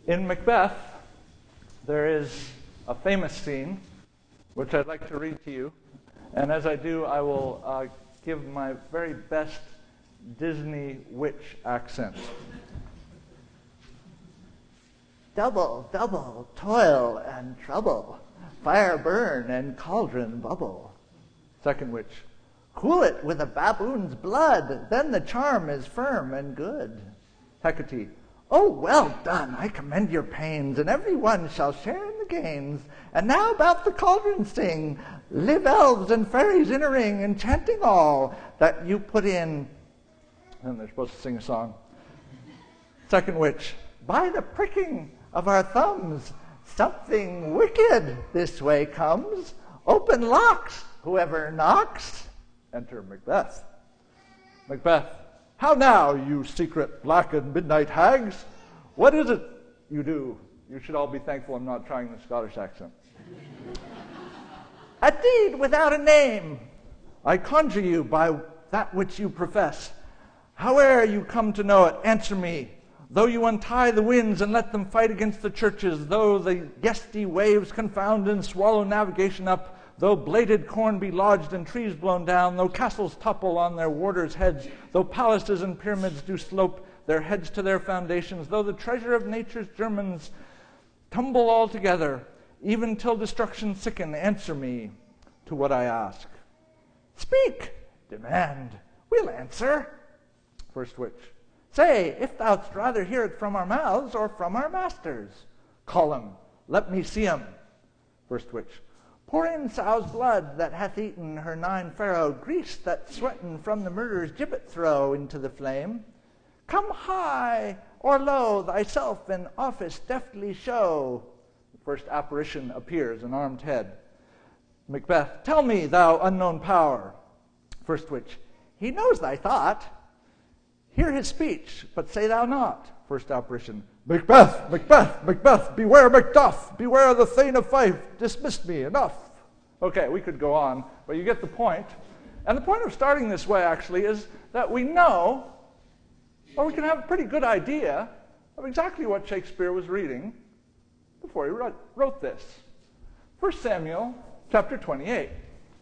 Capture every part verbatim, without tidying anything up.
In Macbeth, there is a famous scene, which I'd like to read to you. And as I do, I will uh, give my very best Disney witch accent. Double, double, toil and trouble. Fire burn and cauldron bubble. Second witch. Cool it with a baboon's blood, then the charm is firm and good. Hecate. Oh, well done, I commend your pains, and every one shall share in the gains. And now about the cauldron sing. Live elves and fairies in a ring, enchanting all that you put in. And they're supposed to sing a song. Second witch. By the pricking of our thumbs, something wicked this way comes. Open locks, whoever knocks. Enter Macbeth. Macbeth. How now, you secret black and midnight hags? What is it you do? You should all be thankful I'm not trying the Scottish accent. A deed without a name. I conjure you by that which you profess. Howe'er you come to know it, answer me. Though you untie the winds and let them fight against the churches, though the gusty waves confound and swallow navigation up, though bladed corn be lodged and trees blown down, though castles topple on their warders' heads, though palaces and pyramids do slope their heads to their foundations, though the treasure of nature's germans tumble all together, even till destruction sicken, answer me to what I ask. Speak, demand, we'll answer. First witch. Say, if thou'dst rather hear it from our mouths or from our masters. Call him, let me see him. First witch. Pour in sow's blood that hath eaten her nine pharaoh, grease that sweaten from the murderer's gibbet throw into the flame. Come high or low, thyself in office deftly show. The first apparition appears, an armed head. Macbeth. Tell me, thou unknown power. First witch. He knows thy thought. Hear his speech, but say thou not. First apparition. Macbeth, Macbeth, Macbeth, beware Macduff, beware the Thane of Fife, dismiss me, enough. Okay, we could go on, but you get the point. And the point of starting this way, actually, is that we know, or we can have a pretty good idea, of exactly what Shakespeare was reading before he wrote, wrote this. First Samuel, chapter twenty-eight.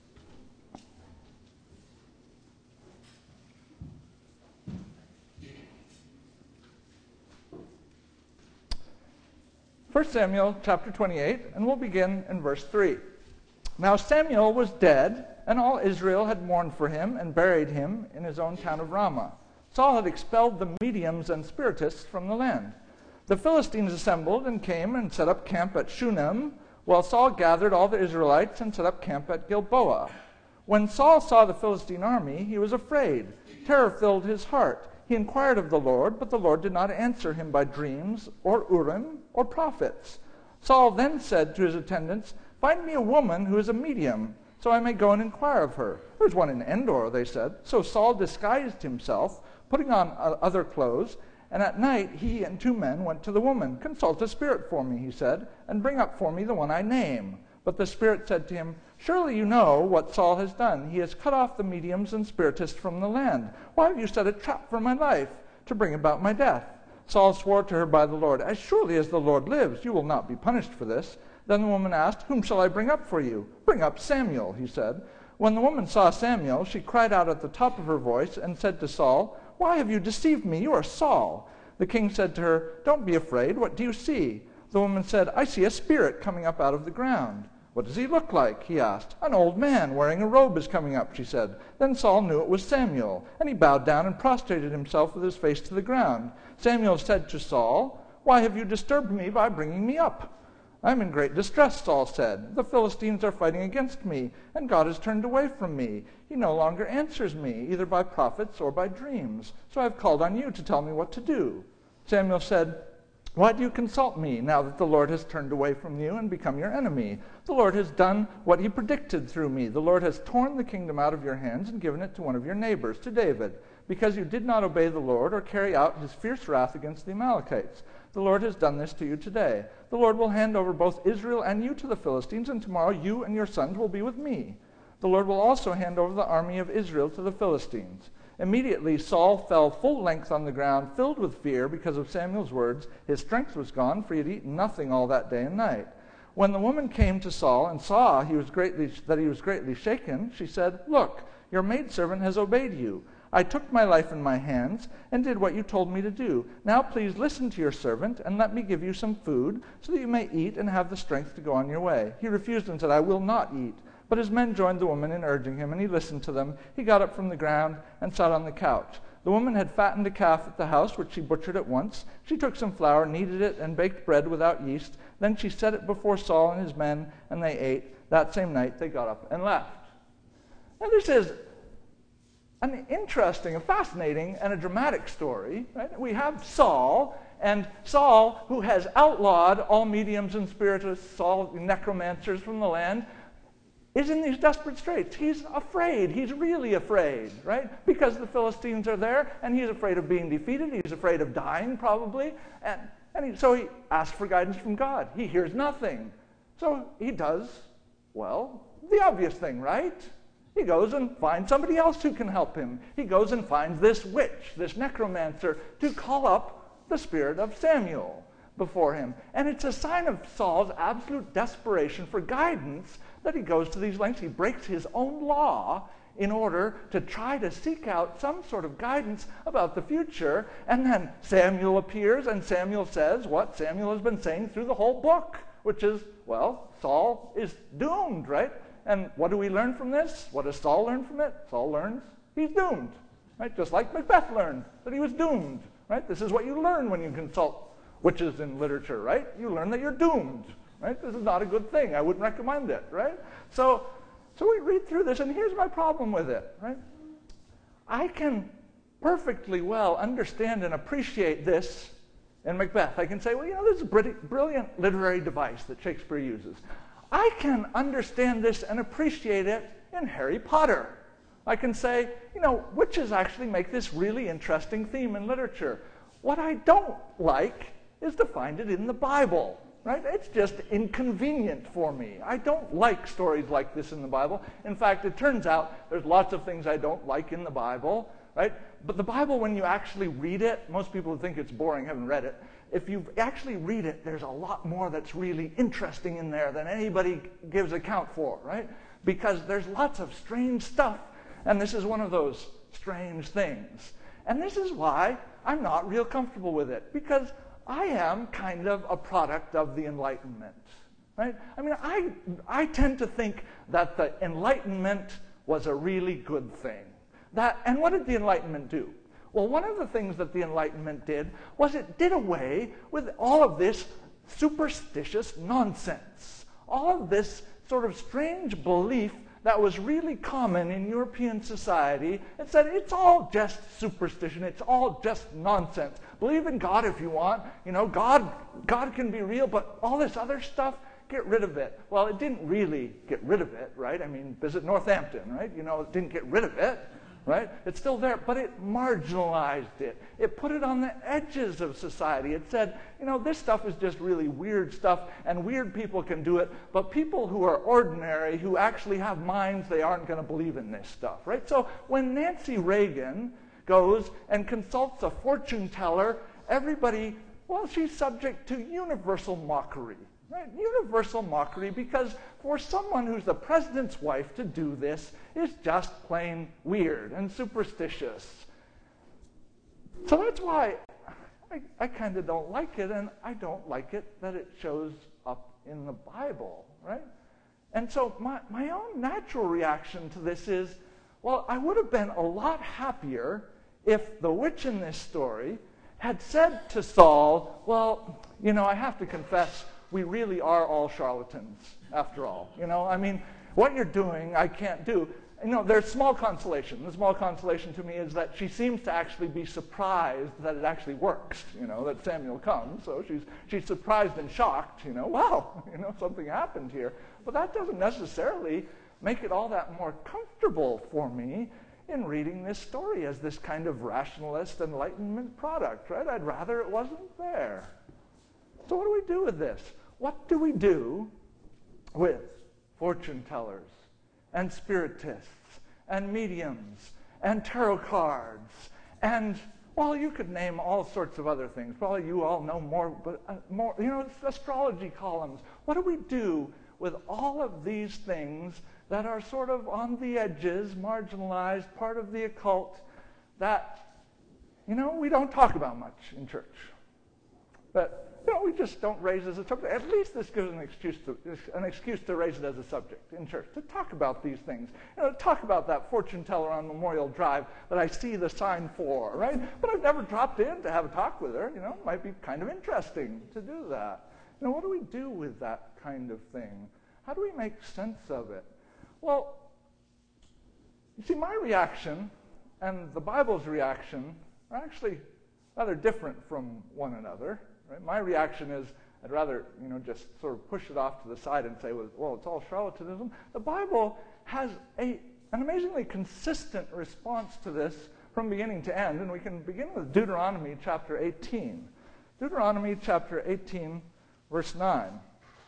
First Samuel chapter twenty-eight, and we'll begin in verse three. Now Samuel was dead, and all Israel had mourned for him and buried him in his own town of Ramah. Saul had expelled the mediums and spiritists from the land. The Philistines assembled and came and set up camp at Shunem, while Saul gathered all the Israelites and set up camp at Gilboa. When Saul saw the Philistine army, he was afraid. Terror filled his heart. He inquired of the Lord, but the Lord did not answer him by dreams or Urim or prophets. Saul then said to his attendants, Find me a woman who is a medium, so I may go and inquire of her. There's one in Endor, they said. So Saul disguised himself, putting on other clothes, and at night he and two men went to the woman. Consult a spirit for me, he said, and bring up for me the one I name. But the spirit said to him, Surely you know what Saul has done. He has cut off the mediums and spiritists from the land. Why have you set a trap for my life, to bring about my death? Saul swore to her by the Lord, As surely as the Lord lives, you will not be punished for this. Then the woman asked, Whom shall I bring up for you? Bring up Samuel, he said. When the woman saw Samuel, she cried out at the top of her voice and said to Saul, Why have you deceived me? You are Saul. The king said to her, Don't be afraid. What do you see? The woman said, I see a spirit coming up out of the ground. What does he look like? He asked. An old man wearing a robe is coming up, she said. Then Saul knew it was Samuel, and he bowed down and prostrated himself with his face to the ground. Samuel said to Saul, Why have you disturbed me by bringing me up? I am in great distress, Saul said. The Philistines are fighting against me, and God has turned away from me. He no longer answers me, either by prophets or by dreams. So I have called on you to tell me what to do. Samuel said, Why do you consult me, now that the Lord has turned away from you and become your enemy? The Lord has done what he predicted through me. The Lord has torn the kingdom out of your hands and given it to one of your neighbors, to David, because you did not obey the Lord or carry out his fierce wrath against the Amalekites. The Lord has done this to you today. The Lord will hand over both Israel and you to the Philistines, and tomorrow you and your sons will be with me. The Lord will also hand over the army of Israel to the Philistines. Immediately Saul fell full length on the ground, filled with fear because of Samuel's words. His strength was gone, for he had eaten nothing all that day and night. When the woman came to Saul and saw he was greatly, that he was greatly shaken, she said, "Look, your maidservant has obeyed you. I took my life in my hands and did what you told me to do. Now please listen to your servant and let me give you some food so that you may eat and have the strength to go on your way." He refused and said, "I will not eat." But his men joined the woman in urging him, and he listened to them. He got up from the ground and sat on the couch. The woman had fattened a calf at the house, which she butchered at once. She took some flour, kneaded it, and baked bread without yeast. Then she set it before Saul and his men, and they ate. That same night they got up and left. Now this is an interesting, a fascinating, and a dramatic story. Right? We have Saul, and Saul, who has outlawed all mediums and spiritists, all necromancers from the land, is in these desperate straits. He's afraid. He's really afraid, right? Because the Philistines are there, and he's afraid of being defeated. He's afraid of dying, probably. And, and he, so he asks for guidance from God. He hears nothing. So he does, well, the obvious thing, right? He goes and finds somebody else who can help him. He goes and finds this witch, this necromancer, to call up the spirit of Samuel before him. And it's a sign of Saul's absolute desperation for guidance that he goes to these lengths. He breaks his own law in order to try to seek out some sort of guidance about the future. And then Samuel appears, and Samuel says what Samuel has been saying through the whole book, which is, well, Saul is doomed, right? And what do we learn from this? What does Saul learn from it? Saul learns he's doomed, right? Just like Macbeth learned that he was doomed, right? This is what you learn when you consult witches in literature, right? You learn that you're doomed, right? This is not a good thing. I wouldn't recommend it, right? So, so we read through this, and here's my problem with it, right? I can perfectly well understand and appreciate this in Macbeth. I can say, well, you know, this is a brilliant literary device that Shakespeare uses. I can understand this and appreciate it in Harry Potter. I can say, you know, witches actually make this really interesting theme in literature. What I don't like is to find it in the Bible, right? It's just inconvenient for me. I don't like stories like this in the Bible. In fact, it turns out there's lots of things I don't like in the Bible, right? But the Bible, when you actually read it, most people who think it's boring haven't read it. If you actually read it, there's a lot more that's really interesting in there than anybody gives account for, right? Because there's lots of strange stuff, and this is one of those strange things. And this is why I'm not real comfortable with it, because I am kind of a product of the Enlightenment, right? I mean, I, I tend to think that the Enlightenment was a really good thing. That, and what did the Enlightenment do? Well, one of the things that the Enlightenment did was it did away with all of this superstitious nonsense, all of this sort of strange belief that was really common in European society. It said it's all just superstition, it's all just nonsense. Believe in God if you want. You know, God, God can be real, but all this other stuff, get rid of it. Well, it didn't really get rid of it, right? I mean, visit Northampton, right? You know, it didn't get rid of it. Right? It's still there, but it marginalized it. It put it on the edges of society. It said, you know, this stuff is just really weird stuff, and weird people can do it, but people who are ordinary, who actually have minds, they aren't going to believe in this stuff, right? So when Nancy Reagan goes and consults a fortune teller, everybody, well, she's subject to universal mockery. Right? Universal mockery, because for someone who's the president's wife to do this is just plain weird and superstitious. So that's why I, I kind of don't like it, and I don't like it that it shows up in the Bible, right? And so my, my own natural reaction to this is, well, I would have been a lot happier if the witch in this story had said to Saul, well, you know, I have to confess, we really are all charlatans, after all. You know, I mean, what you're doing, I can't do. You know, there's small consolation. The small consolation to me is that she seems to actually be surprised that it actually works, you know, that Samuel comes. So she's she's surprised and shocked, you know, wow, you know, something happened here. But that doesn't necessarily make it all that more comfortable for me in reading this story as this kind of rationalist Enlightenment product, right? I'd rather it wasn't there. So what do we do with this? What do we do with fortune tellers and spiritists and mediums and tarot cards, and, well, you could name all sorts of other things. Probably you all know more, but uh, more, you know, astrology columns. What do we do with all of these things that are sort of on the edges, marginalized, part of the occult, that, you know, we don't talk about much in church? But, you know, we just don't raise it as a subject. At least this gives an excuse to, an excuse to raise it as a subject in church, to talk about these things. You know, to talk about that fortune teller on Memorial Drive that I see the sign for, right? But I've never dropped in to have a talk with her. You know, it might be kind of interesting to do that. You know, what do we do with that kind of thing? How do we make sense of it? Well, you see, my reaction and the Bible's reaction are actually rather different from one another. Right? My reaction is I'd rather, you know, just sort of push it off to the side and say, well, it's all charlatanism. The Bible has a, an amazingly consistent response to this from beginning to end, and we can begin with Deuteronomy chapter eighteen. Deuteronomy chapter eighteen, verse nine.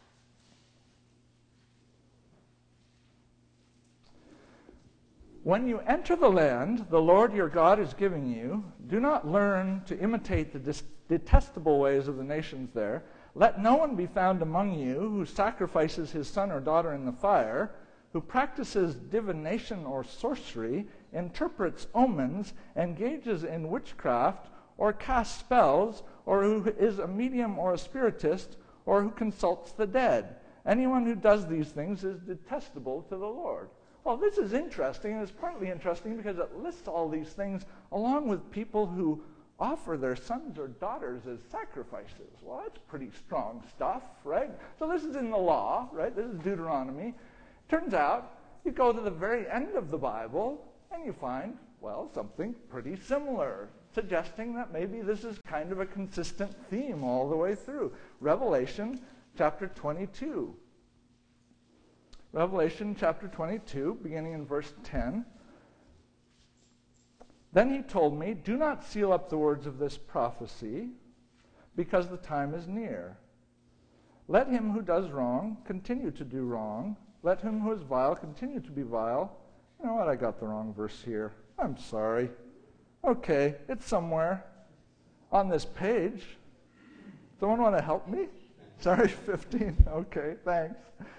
When you enter the land the Lord your God is giving you, do not learn to imitate the dis- detestable ways of the nations there. Let no one be found among you who sacrifices his son or daughter in the fire, who practices divination or sorcery, interprets omens, engages in witchcraft, or casts spells, or who is a medium or a spiritist, or who consults the dead. Anyone who does these things is detestable to the Lord. Well, this is interesting, and it's partly interesting because it lists all these things along with people who offer their sons or daughters as sacrifices. Well, that's pretty strong stuff, right? So this is in the law, right? This is Deuteronomy. Turns out, you go to the very end of the Bible, and you find, well, something pretty similar, suggesting that maybe this is kind of a consistent theme all the way through. Revelation chapter twenty-two. Revelation chapter twenty-two, beginning in verse ten. Then he told me, do not seal up the words of this prophecy, because the time is near. Let him who does wrong continue to do wrong. Let him who is vile continue to be vile. You know what? I got the wrong verse here. I'm sorry. Okay, it's somewhere on this page. Someone want to help me? Sorry, fifteen. Okay, thanks.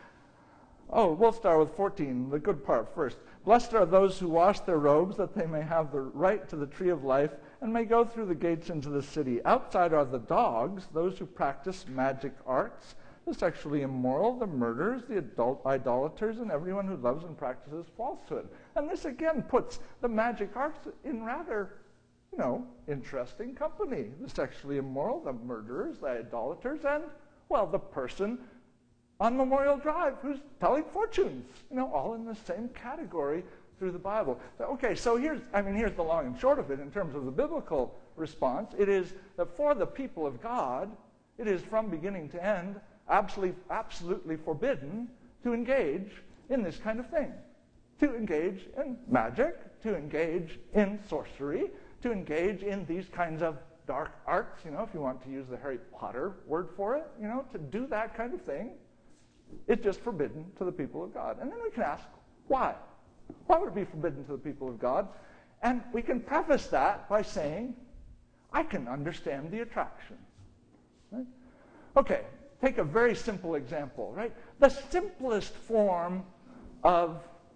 Oh, we'll start with fourteen, the good part first. Blessed are those who wash their robes, that they may have the right to the tree of life, and may go through the gates into the city. Outside are the dogs, those who practice magic arts, the sexually immoral, the murderers, the adult idolaters, and everyone who loves and practices falsehood. And this again puts the magic arts in rather, you know, interesting company. The sexually immoral, the murderers, the idolaters, and, well, the person on Memorial Drive who's telling fortunes, you know, all in the same category through the Bible. So, okay, so here's, I mean, here's the long and short of it in terms of the biblical response. It is that for the people of God, it is from beginning to end absolutely, absolutely forbidden to engage in this kind of thing. To engage in magic, to engage in sorcery, to engage in these kinds of dark arts, you know, if you want to use the Harry Potter word for it, you know, to do that kind of thing. It's just forbidden to the people of God. And then we can ask, why? Why would it be forbidden to the people of God? And we can preface that by saying, I can understand the attraction. Right? Okay, take a very simple example, right? The simplest form of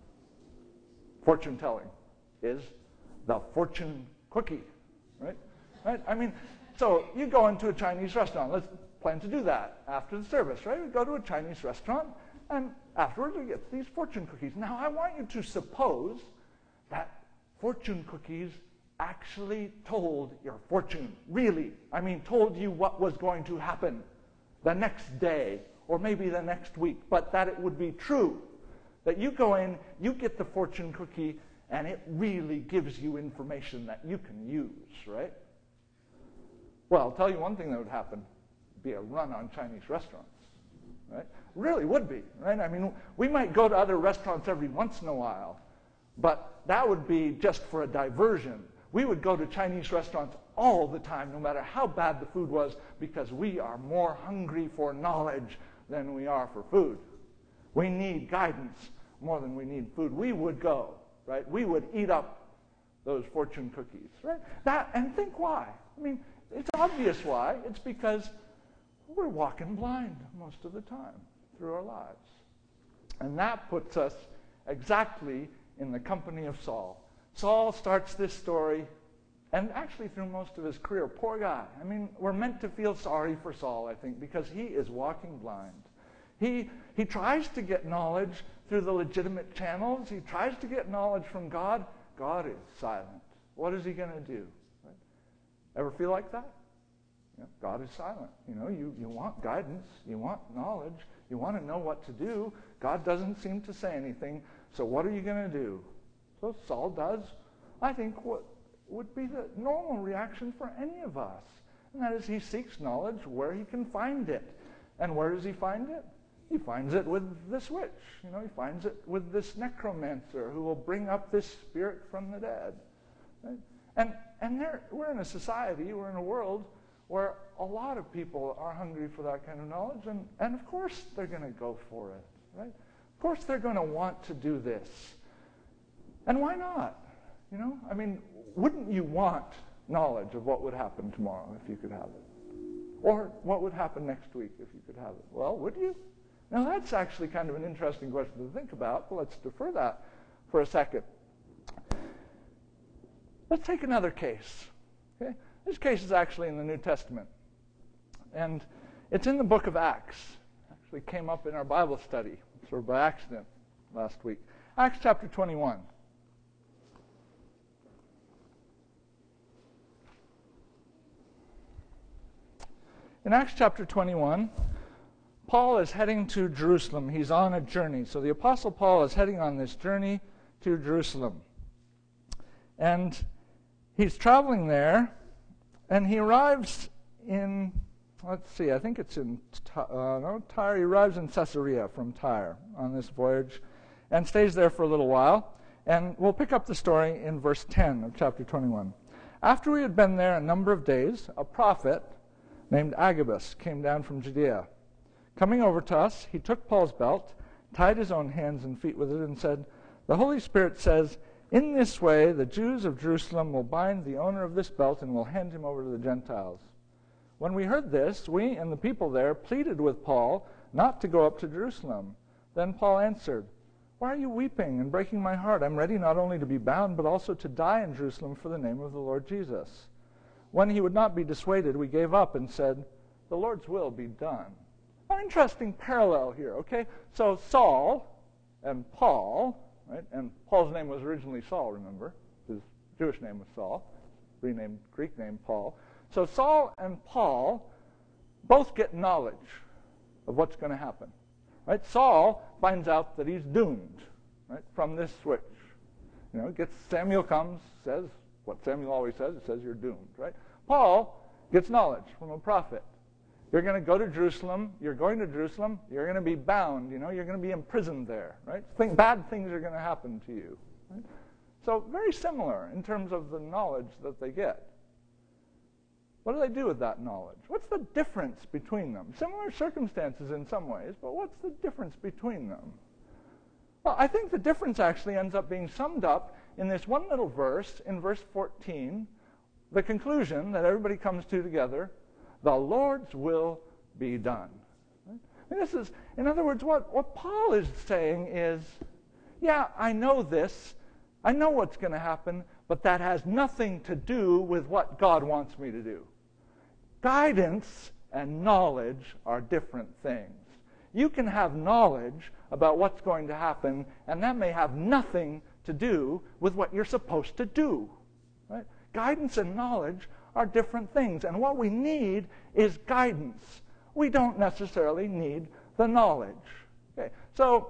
fortune telling is the fortune cookie, right? Right? I mean, so you go into a Chinese restaurant. Let's plan to do that after the service, right? We go to a Chinese restaurant, and afterwards we get these fortune cookies. Now, I want you to suppose that fortune cookies actually told your fortune, really. I mean, told you what was going to happen the next day, or maybe the next week, but that it would be true. That you go in, you get the fortune cookie, and it really gives you information that you can use, right? Well, I'll tell you one thing that would happen. Be a run on Chinese restaurants, right? Really would be, right? I mean, we might go to other restaurants every once in a while, but that would be just for a diversion. We would go to Chinese restaurants all the time, no matter how bad the food was, because we are more hungry for knowledge than we are for food. We need guidance more than we need food. We would go, right? We would eat up those fortune cookies, right? That, and think why. I mean, it's obvious why. It's because we're walking blind most of the time through our lives. And that puts us exactly in the company of Saul. Saul starts this story, and actually through most of his career, poor guy. I mean, we're meant to feel sorry for Saul, I think, because he is walking blind. He, he tries to get knowledge through the legitimate channels. He tries to get knowledge from God. God is silent. What is he going to do? Right? Ever feel like that? Yeah, God is silent. You know, you, you want guidance. You want knowledge. You want to know what to do. God doesn't seem to say anything. So what are you going to do? So Saul does, I think, what would be the normal reaction for any of us. And that is he seeks knowledge where he can find it. And where does he find it? He finds it with this witch. You know, he finds it with this necromancer who will bring up this spirit from the dead. Right? And and there, we're in a society, we're in a world where a lot of people are hungry for that kind of knowledge, and, and of course they're going to go for it, right? Of course they're going to want to do this. And why not? You know, I mean, wouldn't you want knowledge of what would happen tomorrow if you could have it? Or what would happen next week if you could have it? Well, would you? Now, that's actually kind of an interesting question to think about, but let's defer that for a second. Let's take another case. Okay? This case is actually in the New Testament, and it's in the book of Acts. It actually came up in our Bible study, sort of by accident last week. Acts chapter twenty-one. In Acts chapter twenty-one, Paul is heading to Jerusalem. He's on a journey. So the Apostle Paul is heading on this journey to Jerusalem. And he's traveling there, and he arrives in, let's see, I think it's in uh, no, Tyre. He arrives in Caesarea from Tyre on this voyage and stays there for a little while. And we'll pick up the story in verse ten of chapter twenty-one. After we had been there a number of days, a prophet named Agabus came down from Judea. Coming over to us, he took Paul's belt, tied his own hands and feet with it, and said, "The Holy Spirit says, in this way the Jews of Jerusalem will bind the owner of this belt and will hand him over to the Gentiles." When we heard this, we and the people there pleaded with Paul not to go up to Jerusalem. Then Paul answered, "Why are you weeping and breaking my heart? I'm ready not only to be bound, but also to die in Jerusalem for the name of the Lord Jesus." When he would not be dissuaded, we gave up and said, "The Lord's will be done." An interesting parallel here, okay? So Saul and Paul, right? And Paul's name was originally Saul, remember? His Jewish name was Saul, renamed Greek name Paul. So Saul and Paul both get knowledge of what's going to happen, right? Saul finds out that he's doomed, right, from this switch. You know, gets Samuel comes, says what Samuel always says, it says you're doomed, right? Paul gets knowledge from a prophet. You're going to go to Jerusalem. You're going to Jerusalem. You're going to be bound. You know, you're going to be imprisoned there, right? Think bad things are going to happen to you. Right? So very similar in terms of the knowledge that they get. What do they do with that knowledge? What's the difference between them? Similar circumstances in some ways, but what's the difference between them? Well, I think the difference actually ends up being summed up in this one little verse, in verse fourteen, the conclusion that everybody comes to together: the Lord's will be done. Right? And this is, in other words, what, what Paul is saying is, yeah, I know this. I know what's going to happen, but that has nothing to do with what God wants me to do. Guidance and knowledge are different things. You can have knowledge about what's going to happen, and that may have nothing to do with what you're supposed to do. Right? Guidance and knowledge are different things, and what we need is guidance. We don't necessarily need the knowledge. Okay, so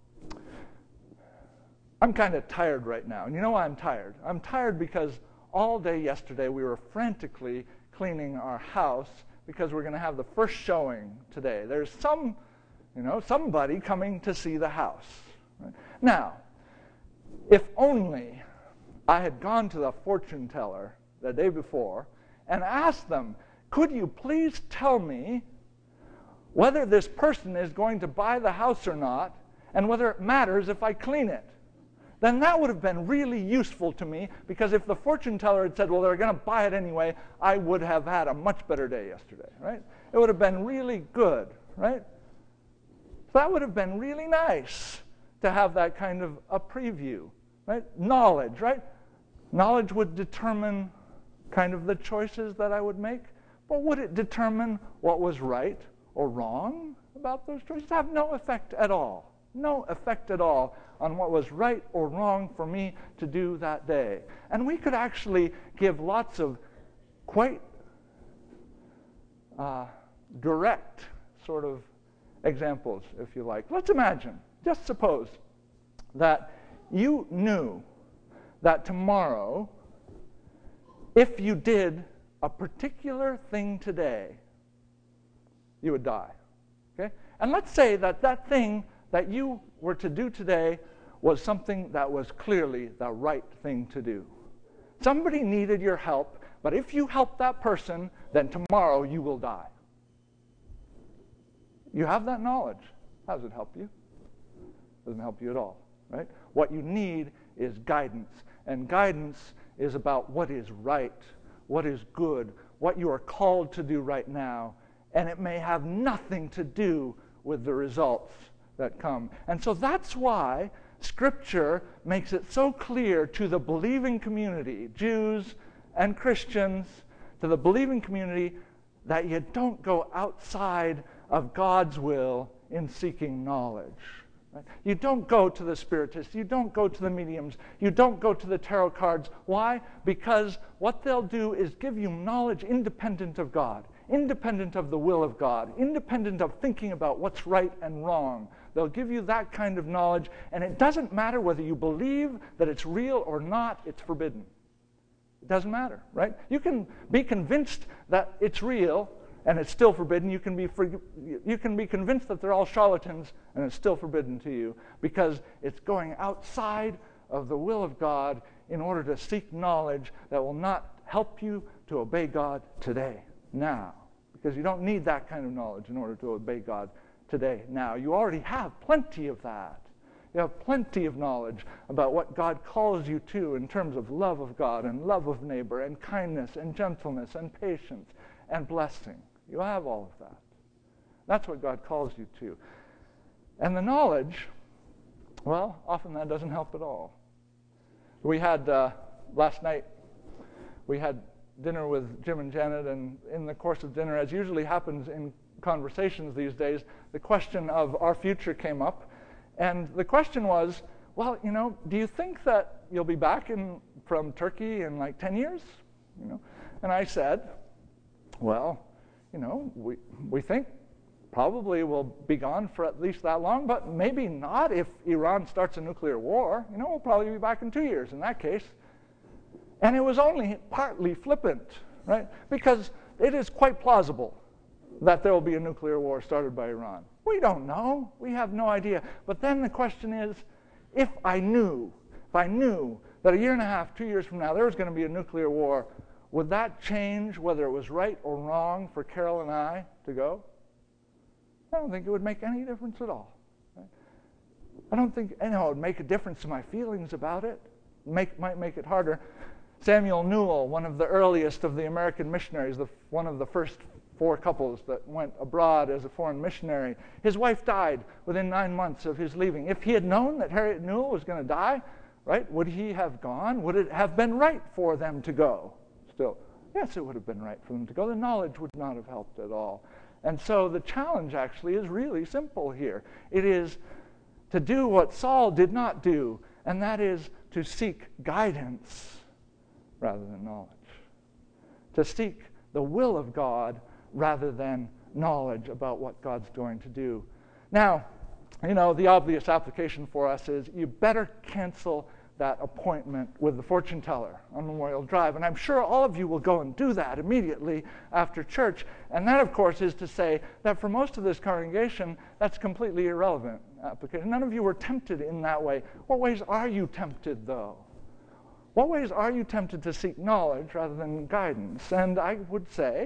I'm kind of tired right now, and you know why I'm tired? I'm tired because all day yesterday we were frantically cleaning our house because we're going to have the first showing today. There's some, you know, somebody coming to see the house. Right? Now, if only I had gone to the fortune teller the day before and asked them, could you please tell me whether this person is going to buy the house or not, and whether it matters if I clean it? then that would have been really useful to me, because if the fortune teller had said, well, they're going to buy it anyway, I would have had a much better day yesterday, right? It would have been really good, right? So that would have been really nice to have that kind of a preview, right? Knowledge, right? Knowledge would determine kind of the choices that I would make, but would it determine what was right or wrong about those choices? Have no effect at all. No effect at all on what was right or wrong for me to do that day. And we could actually give lots of quite uh, direct sort of examples, if you like. Let's imagine, just suppose, that you knew that tomorrow, if you did a particular thing today, you would die. Okay? And let's say that that thing that you were to do today was something that was clearly the right thing to do. Somebody needed your help, but if you help that person, then tomorrow you will die. You have that knowledge. How does it help you? It doesn't help you at all, right? What you need is guidance, and guidance is about what is right, what is good, what you are called to do right now, and it may have nothing to do with the results that come. And so that's why Scripture makes it so clear to the believing community, Jews and Christians, to the believing community, that you don't go outside of God's will in seeking knowledge. Right? You don't go to the spiritists. You don't go to the mediums. You don't go to the tarot cards. Why? Because what they'll do is give you knowledge independent of God, independent of the will of God, independent of thinking about what's right and wrong. They'll give you that kind of knowledge, and it doesn't matter whether you believe that it's real or not, it's forbidden. It doesn't matter, right? You can be convinced that it's real, and it's still forbidden. You can be for, you can be convinced that they're all charlatans, and it's still forbidden to you, because it's going outside of the will of God in order to seek knowledge that will not help you to obey God today, now. Because you don't need that kind of knowledge in order to obey God today, now. You already have plenty of that. You have plenty of knowledge about what God calls you to in terms of love of God and love of neighbor and kindness and gentleness and patience and blessing. You have all of that. That's what God calls you to. And the knowledge, well, often that doesn't help at all. We had, uh, last night, we had dinner with Jim and Janet, and in the course of dinner, as usually happens in conversations these days, the question of our future came up. And the question was, well, you know, do you think that you'll be back in from Turkey in like ten years? You know, and I said, well, you know, we we think probably we'll be gone for at least that long, but maybe not if Iran starts a nuclear war. You know, we'll probably be back in two years in that case. And it was only partly flippant, right? Because it is quite plausible that there will be a nuclear war started by Iran. We don't know. We have no idea. But then the question is, if I knew, if I knew that a year and a half, two years from now, there was going to be a nuclear war, would that change whether it was right or wrong for Carol and I to go? I don't think it would make any difference at all. Right? I don't think, you know, it would make a difference to my feelings about it. Make, might make it harder. Samuel Newell, one of the earliest of the American missionaries, the, one of the first four couples that went abroad as a foreign missionary. His wife died within nine months of his leaving. If he had known that Harriet Newell was going to die, right, would he have gone? Would it have been right for them to go still? Yes, it would have been right for them to go. The knowledge would not have helped at all. And so the challenge actually is really simple here. It is to do what Saul did not do, and that is to seek guidance rather than knowledge. To seek the will of God rather than knowledge about what God's going to do. Now, you know, the obvious application for us is you better cancel that appointment with the fortune teller on Memorial Drive. And I'm sure all of you will go and do that immediately after church. And that, of course, is to say that for most of this congregation, that's completely irrelevant application. None of you were tempted in that way. What ways are you tempted, though? What ways are you tempted to seek knowledge rather than guidance? And I would say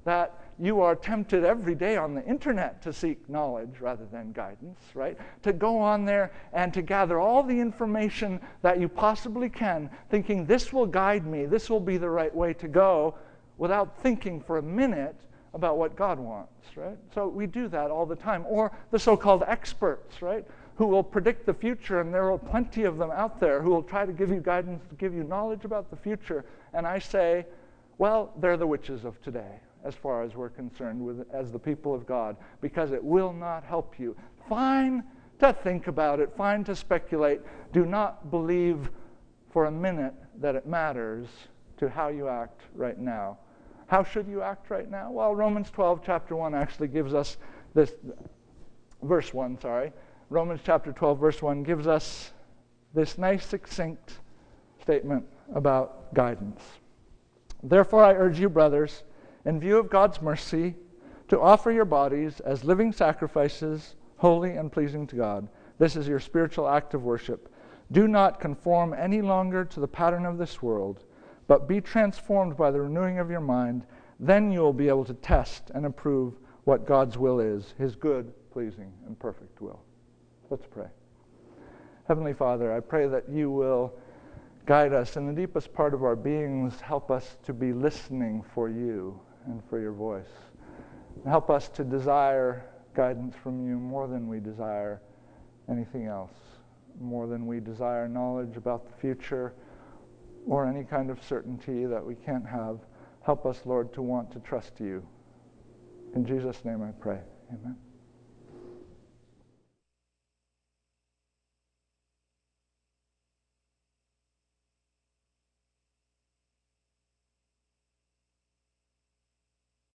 that you are tempted every day on the internet to seek knowledge rather than guidance, right? To go on there and to gather all the information that you possibly can, thinking this will guide me, this will be the right way to go, without thinking for a minute about what God wants, right? So we do that all the time. Or the so-called experts, right? Who will predict the future, and there are plenty of them out there who will try to give you guidance, to give you knowledge about the future. And I say, well, they're the witches of today, as far as we're concerned with as the people of God, because it will not help you. Fine to think about it, fine to speculate. Do not believe for a minute that it matters to how you act right now. How should you act right now? Well, Romans twelve, chapter one actually gives us this, verse one, sorry. Romans chapter twelve, verse one gives us this nice, succinct statement about guidance. Therefore, I urge you, brothers, in view of God's mercy, to offer your bodies as living sacrifices, holy and pleasing to God. This is your spiritual act of worship. Do not conform any longer to the pattern of this world, but be transformed by the renewing of your mind. Then you will be able to test and approve what God's will is, his good, pleasing, and perfect will. Let's pray. Heavenly Father, I pray that you will guide us in the deepest part of our beings. Help us to be listening for you and for your voice. Help us to desire guidance from you more than we desire anything else, more than we desire knowledge about the future or any kind of certainty that we can't have. Help us, Lord, to want to trust you. In Jesus' name I pray. Amen.